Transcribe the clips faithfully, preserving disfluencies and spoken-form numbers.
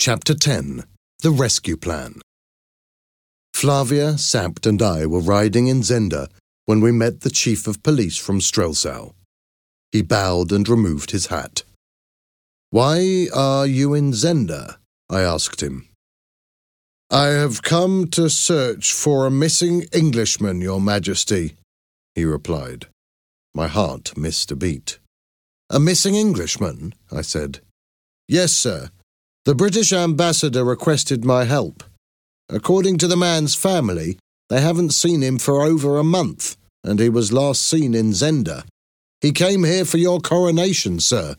Chapter ten. The Rescue Plan. Flavia, Sapt and I were riding in Zenda when we met the chief of police from Strelsau. He bowed and removed his hat. "Why are you in Zenda?" I asked him. "I have come to search for a missing Englishman, Your Majesty," he replied. My heart missed a beat. "A missing Englishman?" I said. "Yes, sir. The British ambassador requested my help. According to the man's family, they haven't seen him for over a month, and he was last seen in Zenda. He came here for your coronation, sir."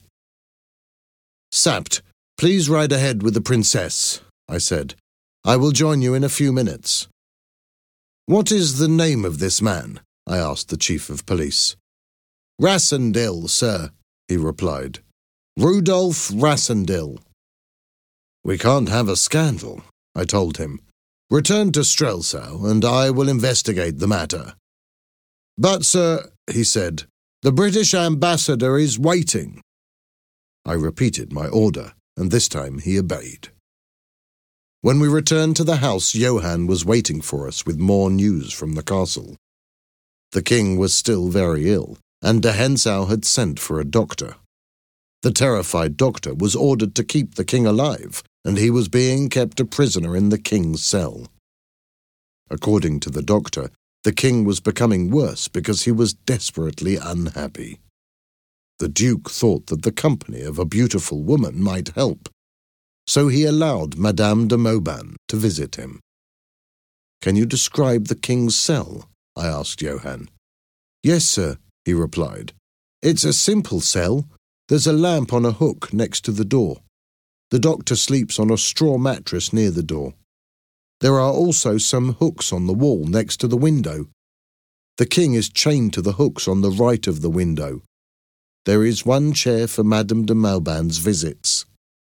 "Sapt, please ride ahead with the princess," I said. "I will join you in a few minutes." "What is the name of this man?" I asked the chief of police. "Rassendyll, sir," he replied. "Rudolf Rassendyll." "We can't have a scandal," I told him. "Return to Strelsau, and I will investigate the matter." "But, sir," he said, "the British ambassador is waiting." I repeated my order, and this time he obeyed. When we returned to the house, Johann was waiting for us with more news from the castle. The king was still very ill, and de Hensau had sent for a doctor. The terrified doctor was ordered to keep the king alive, and he was being kept a prisoner in the king's cell. According to the doctor, the king was becoming worse because he was desperately unhappy. The duke thought that the company of a beautiful woman might help, so he allowed Madame de Mauban to visit him. "Can you describe the king's cell?" I asked Johann. "Yes, sir," he replied. "It's a simple cell. There's a lamp on a hook next to the door. The doctor sleeps on a straw mattress near the door. There are also some hooks on the wall next to the window. The king is chained to the hooks on the right of the window. There is one chair for Madame de Mauban's visits."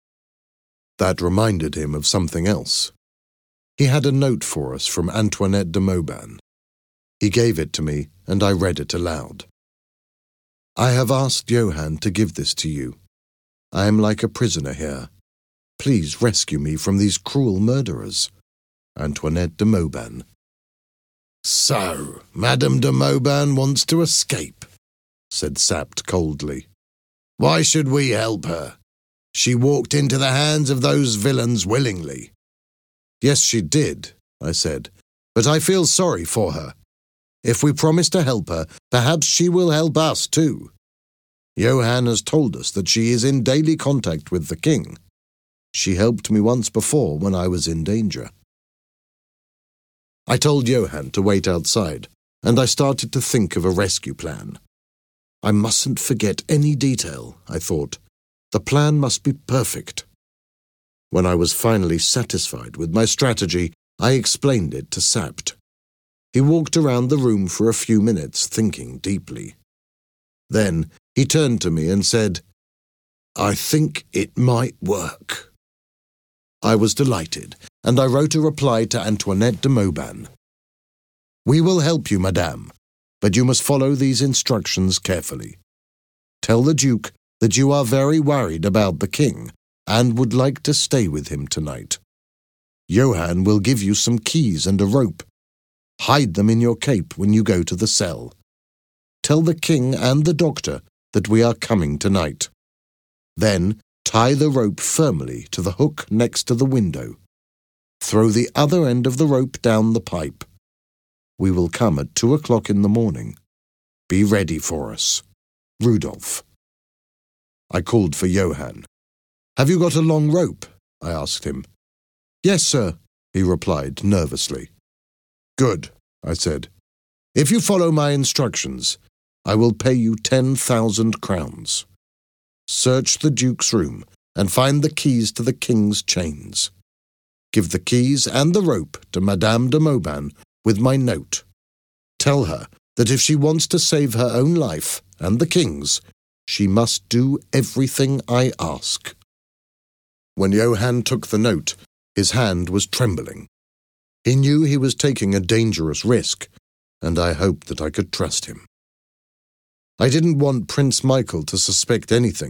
That reminded him of something else. He had a note for us from Antoinette de Mauban. He gave it to me, and I read it aloud. "I have asked Johann to give this to you. I am like a prisoner here. Please rescue me from these cruel murderers. Antoinette de Mauban." "So, Madame de Mauban wants to escape," said Sapt coldly. "Why should we help her? She walked into the hands of those villains willingly." "Yes, she did," I said, "but I feel sorry for her. If we promise to help her, perhaps she will help us too. Johann has told us that she is in daily contact with the king. She helped me once before when I was in danger." I told Johann to wait outside, and I started to think of a rescue plan. I mustn't forget any detail, I thought. The plan must be perfect. When I was finally satisfied with my strategy, I explained it to Sapt. He walked around the room for a few minutes, thinking deeply. Then he turned to me and said, "I think it might work." I was delighted, and I wrote a reply to Antoinette de Mauban. "We will help you, madame, but you must follow these instructions carefully. Tell the duke that you are very worried about the king and would like to stay with him tonight. Johann will give you some keys and a rope. Hide them in your cape when you go to the cell. Tell the king and the doctor that we are coming tonight. Then tie the rope firmly to the hook next to the window. Throw the other end of the rope down the pipe. We will come at two o'clock in the morning. Be ready for us. Rudolf." I called for Johann. "Have you got a long rope?" I asked him. "Yes, sir," he replied nervously. "Good," I said. "If you follow my instructions, I will pay you ten thousand crowns. Search the duke's room and find the keys to the king's chains. Give the keys and the rope to Madame de Mauban with my note. Tell her that if she wants to save her own life and the king's, she must do everything I ask." When Johann took the note, his hand was trembling. He knew he was taking a dangerous risk, and I hoped that I could trust him. I didn't want Prince Michael to suspect anything,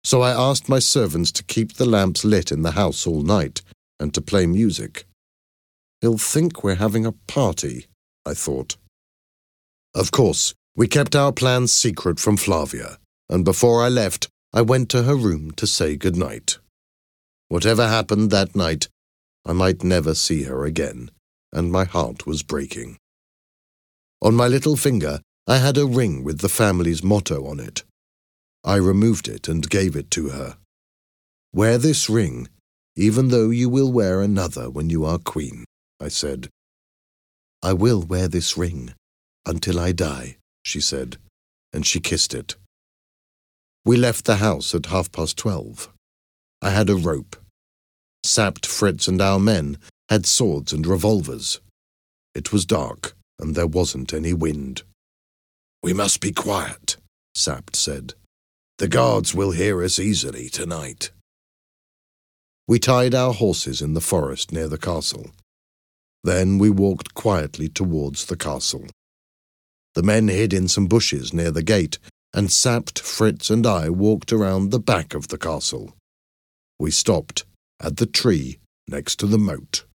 so I asked my servants to keep the lamps lit in the house all night and to play music. He'll think we're having a party, I thought. Of course, we kept our plans secret from Flavia, and before I left, I went to her room to say goodnight. Whatever happened that night, I might never see her again, and my heart was breaking. On my little finger, I had a ring with the family's motto on it. I removed it and gave it to her. Wear this ring, even though you will wear another when you are queen, I said. I will wear this ring until I die, she said, and she kissed it. We left the house at half past twelve. I had a rope. Sapt, Fritz, and our men had swords and revolvers. It was dark, and there wasn't any wind. We must be quiet, Sapt said. The guards will hear us easily tonight. We tied our horses in the forest near the castle. Then we walked quietly towards the castle. The men hid in some bushes near the gate, and Sapt, Fritz, and I walked around the back of the castle. We stopped at the tree next to the moat.